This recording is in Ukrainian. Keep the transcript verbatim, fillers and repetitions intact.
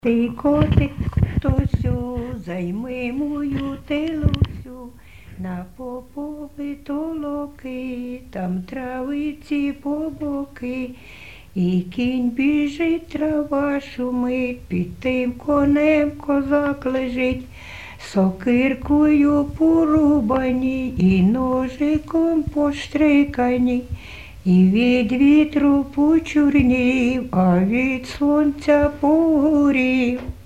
Ти котик, Тосю, займи мою телусю, на попови толоки, там травиці по боки, і кінь біжить, трава шумить, під тим конем козак лежить, сокиркою порубані і ножиком поштрикані. І від вітру почорнів, а від сонця погорів.